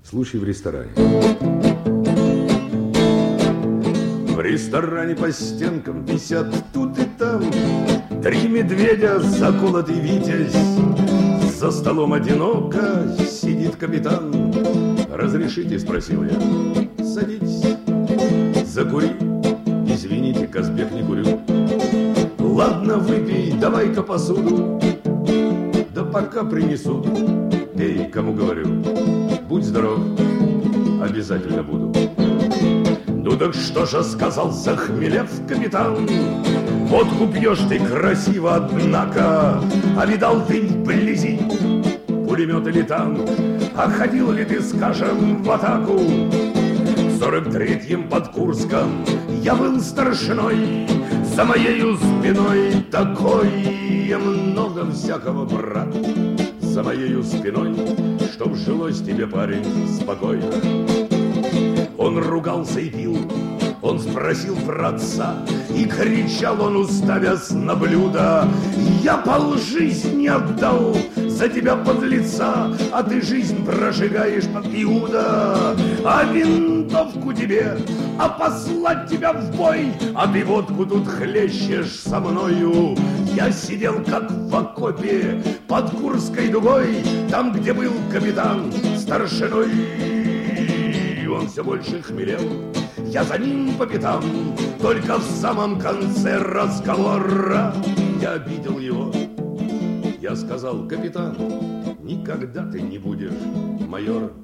Случай в ресторане. В ресторане по стенкам висят тут и там 3 медведя, заколотый витязь. За столом одиноко сидит капитан. «Разрешите?» — спросил я. «Садитесь, закури». «Извините, Казбек, не курю». «Ладно, выпей, давай-ка посуду». «Да пока принесут». «Пей, кому говорю». «Будь здоров, обязательно буду». «Ну так что же сказал, захмелев капитан? Водку пьешь ты красиво, однако, а видал ты вблизи пулемет или танк? А ходил ли ты, скажем, в атаку? В 43-м под Курском я был старшиной, за моею спиной такое много всякого, брат. За моею спиной, чтоб жилось тебе, парень, спокойно». Он ругался и пил, он спросил про отца, и кричал он, уставясь на блюдо: «Я полжизни отдал за тебя, подлеца, а ты жизнь прожигаешь, под Иуда. А винтовку тебе, а послать тебя в бой, а ты водку тут хлещешь со мною. Я сидел как в окопе под Курской дугой, там, где был капитан старшиной». Он все больше хмелел, я за ним по пятам. Только в самом конце разговора я обидел его. Я сказал: «Капитан, никогда ты не будешь майором».